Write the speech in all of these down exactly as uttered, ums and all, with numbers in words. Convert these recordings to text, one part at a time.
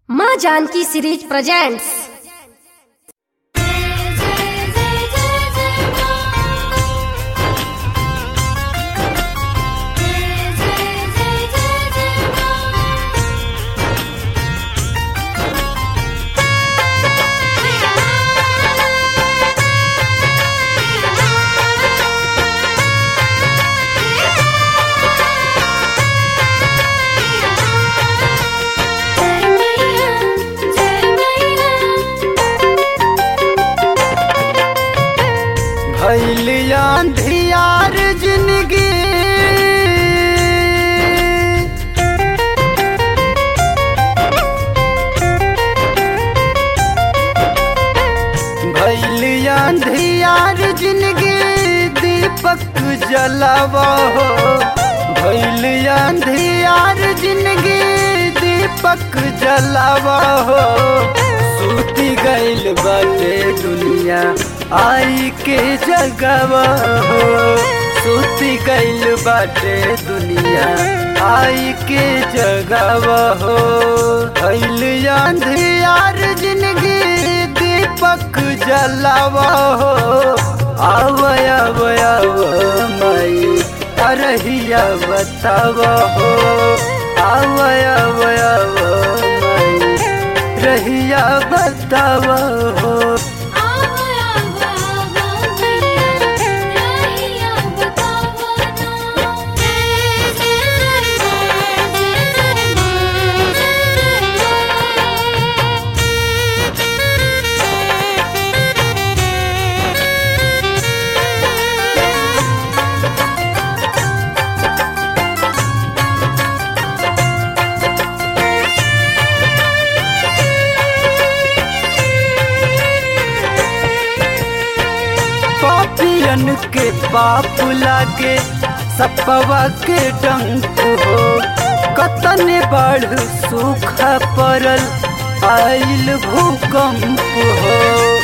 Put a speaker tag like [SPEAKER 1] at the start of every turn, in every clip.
[SPEAKER 1] माँ Janaki series presents.
[SPEAKER 2] भइल अंधियार जिंदगी भइल अंधियार जिंदगी दीपक जलावा हो। भइल अंधियार जिंदगी दीपक जलावा हो। सूती गइल बाटे दुनिया आई के जगवा हो। सूती गइल बाटे दुनिया आई के जगवा हो। भइल अंधियार जिंदगी दीपक जलावा हो। आव आव आव माई अरहिया बतावा हो। आव आव आव माई रहिया बतावा हो। पापियन के पाप लागे सपवा के डंक हो। कतन बढ़ सूखा पड़ल आइल भूकंप हो।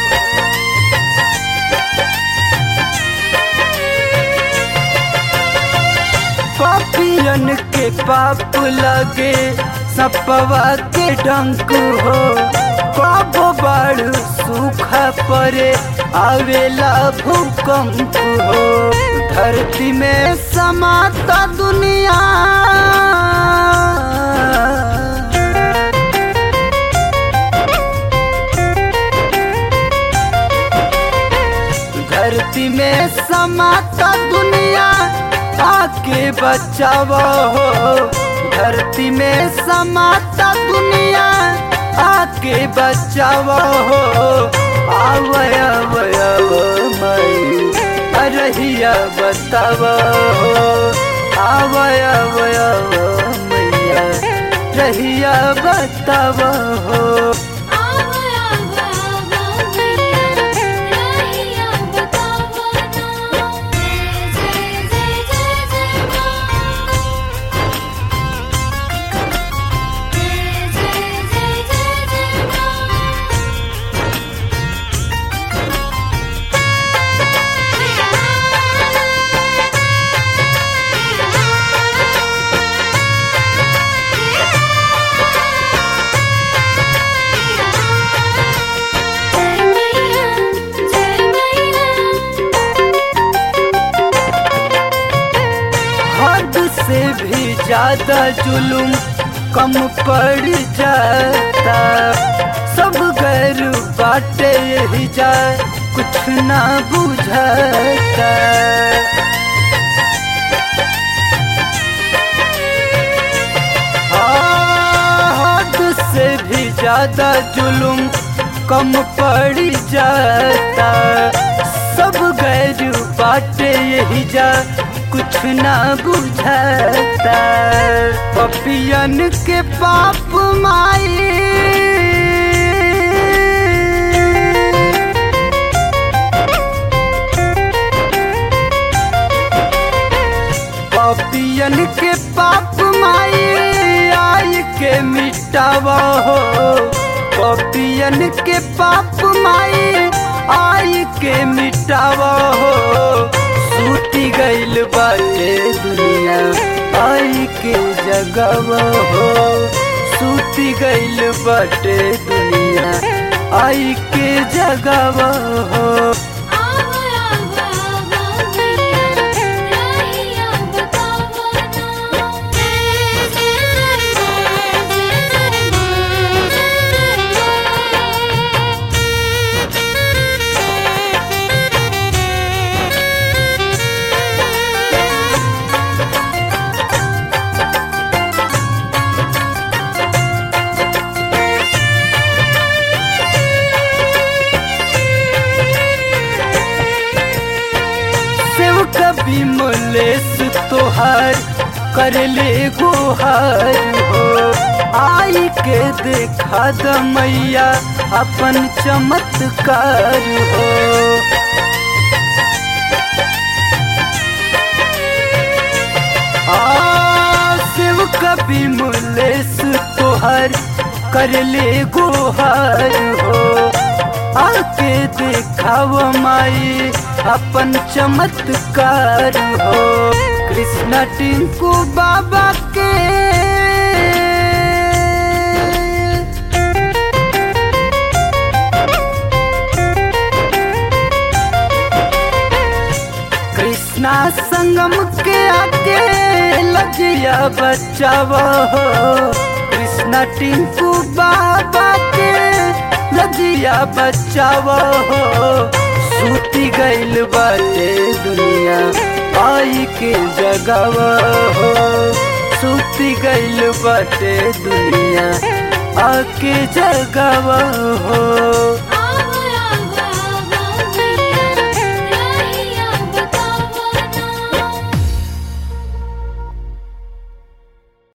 [SPEAKER 2] पापियन के पाप लागे सपवा के डंक हो। पाप बढ़ सूखा पड़े आवेला भूकंप हो। धरती में समाता दुनिया धरती में समाता दुनिया आके बचावा हो। धरती में समाता दुनिया आके बचावा हो। आव आव आव माई अरहिया बतावा हो। आव आव आव मैया रहिया बतावा हो। से भी ज्यादा जुलुम कम पड़ जाता। सब गैर बाटे यही जा कुछ ना बुझाता। हद से भी ज्यादा जुलुम कम पड़ जाता। सब गैर बाटे यही जा कुछ ना बुझाता। पपियन के पाप माई पपियन के पाप माई आई के मिटावा हो। पपियन के पाप माई आई के मिटावा हो। सूती गइल बाटे दुनिया आई के जगवा हो। सूती गइल बाटे दुनिया आई के जगावा हो। कभी मुलेस तोहार कर ले गुहार हो। आई के देखा द मैया अपन चमत्कार हो। आ शिव कभी मुलेस तोहार कर ले गुहार हो। आके देखाव माई अपन चमत्कार हो। कृष्णा टिंकू बाबा के कृष्णा संगम के आके लजिया बचावा हो। कृष्णा टिंकू बाबा के लजिया बचावा हो। सूती गइल बाटे दुनिया आई के जगावा हो। सूती गइल बाटे दुनिया आके जगावा हो।